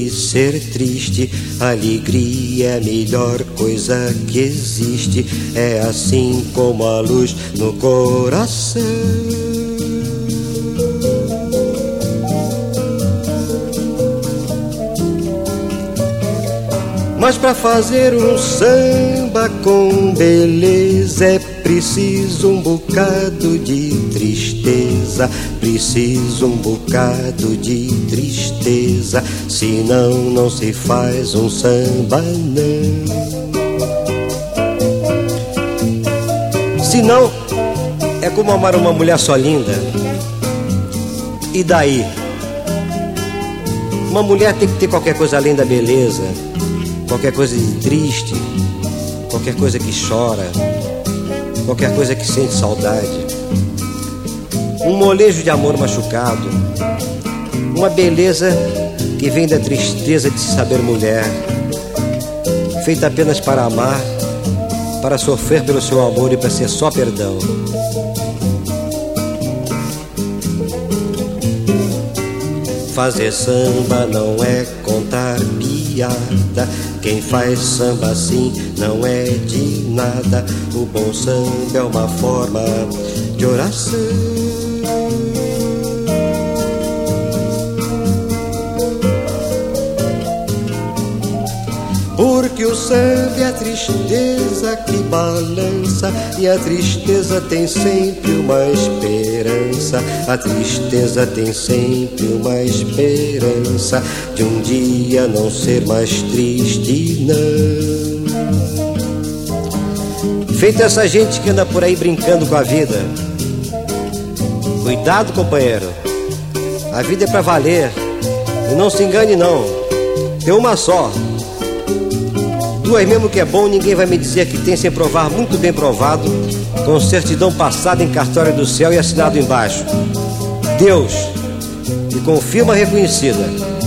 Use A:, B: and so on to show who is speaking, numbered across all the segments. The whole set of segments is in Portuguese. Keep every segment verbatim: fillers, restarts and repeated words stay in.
A: e ser triste. Alegria é a melhor coisa que existe. É assim como a luz no coração. Mas pra fazer um samba com beleza é preciso um bocado de tristeza, preciso um bocado de tristeza, senão não se faz um samba não. Senão é como amar uma mulher só linda. E daí? Uma mulher tem que ter qualquer coisa além da beleza, qualquer coisa de triste, qualquer coisa que chora, qualquer coisa que sente saudade, um molejo de amor machucado, uma beleza que vem da tristeza de se saber mulher, feita apenas para amar, para sofrer pelo seu amor e para ser só perdão. Fazer samba não é contar piada. Quem faz samba assim não é de nada. O bom samba é uma forma de oração. Porque o samba é a tristeza que balança, e a tristeza tem sempre uma esperança. A tristeza tem sempre uma esperança de um dia não ser mais triste, não. Feita essa gente que anda por aí brincando com a vida. Cuidado, companheiro, a vida é pra valer. E não se engane não, tem uma só. Duas mesmo que é bom, ninguém vai me dizer que tem sem provar muito bem provado, com certidão passada em cartório do céu e assinado embaixo. Deus, e com firma reconhecida.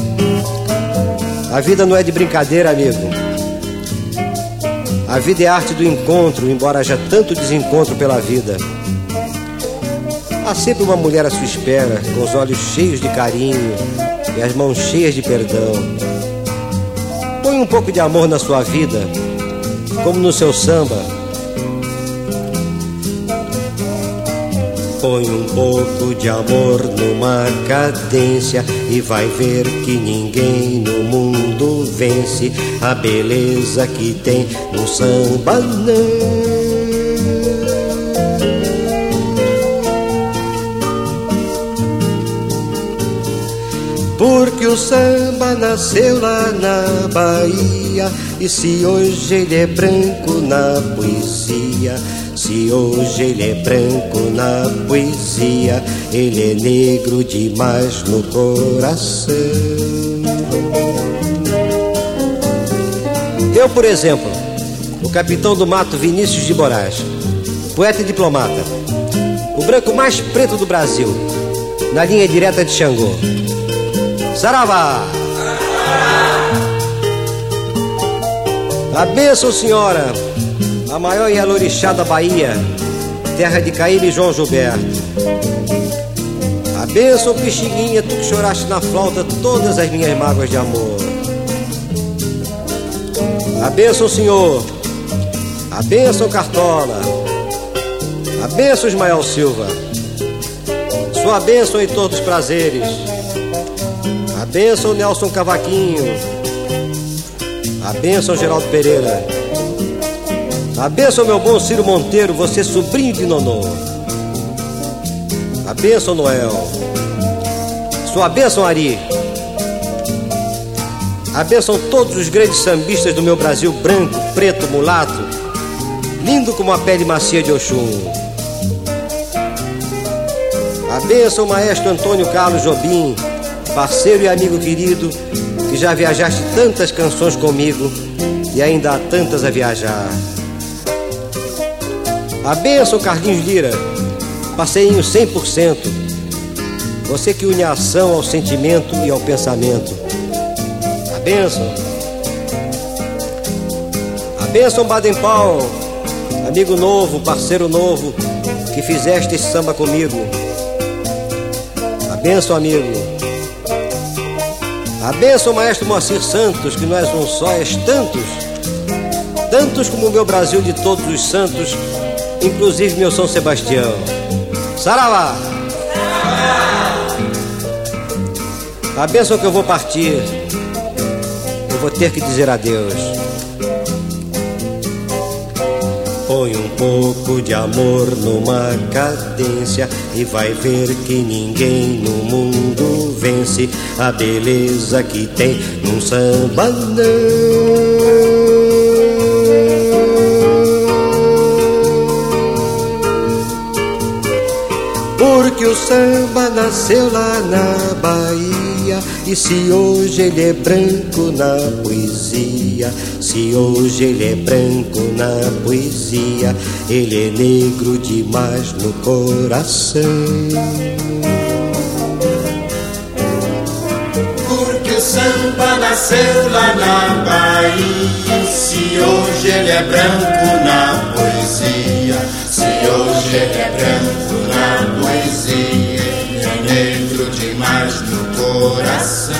A: A vida não é de brincadeira, amigo. A vida é arte do encontro, embora haja tanto desencontro pela vida. Há sempre uma mulher à sua espera, com os olhos cheios de carinho e as mãos cheias de perdão. Põe um pouco de amor na sua vida, como no seu samba. Põe um pouco de amor numa cadência e vai ver que ninguém no mundo vence a beleza que tem no samba, não. Porque o samba nasceu lá na Bahia, e se hoje ele é branco na poesia, se hoje ele é branco na poesia, ele é negro demais no coração. Eu, por exemplo, o capitão do mato Vinícius de Moraes, poeta e diplomata, o branco mais preto do Brasil, na linha direta de Xangô. Saravá! A bênção, senhora, a maior Ialorixá da Bahia, terra de Caíbe e João Gilberto. A bênção, Pixinguinha, tu que choraste na flauta todas as minhas mágoas de amor. A bênção, senhor, a bênção, Cartola, a bênção, Ismael Silva, sua bênção, Heitor dos Prazeres. A bênção, Nelson Cavaquinho. A bênção, Geraldo Pereira. A bênção, meu bom Ciro Monteiro, você sobrinho de Nonô. A bênção, Noel. Sua bênção, Ari. A bênção, todos os grandes sambistas do meu Brasil branco, preto, mulato, lindo como a pele macia de Oxum. A bênção, maestro Antônio Carlos Jobim, parceiro e amigo querido, que já viajaste tantas canções comigo e ainda há tantas a viajar. A bênção, Carlinhos Lira, parceirinho cem por cento, você que une a ação ao sentimento e ao pensamento. A bênção. A bênção, Baden Powell, amigo novo, parceiro novo, que fizeste esse samba comigo. A bênção, amigo. A A bênção, maestro Moacir Santos, que nós um só és tantos, tantos como o meu Brasil de todos os santos, inclusive meu São Sebastião. Saravá! A bênção que eu vou partir, eu vou ter que dizer adeus. Põe um pouco de amor numa cadência e vai ver que ninguém no mundo vence a beleza que tem num samba não. Porque o samba nasceu lá na Bahia, e se hoje ele é branco na poesia, se hoje ele é branco na poesia, ele é negro demais no coração.
B: Porque o samba nasceu lá na Bahia, se hoje ele é branco na poesia, se hoje ele é branco na poesia, ele é negro demais no coração.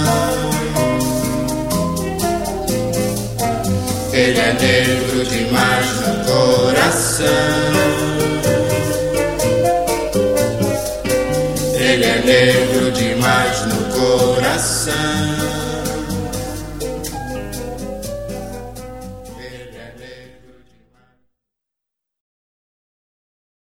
B: Ele é negro demais no coração. Ele é negro demais no coração.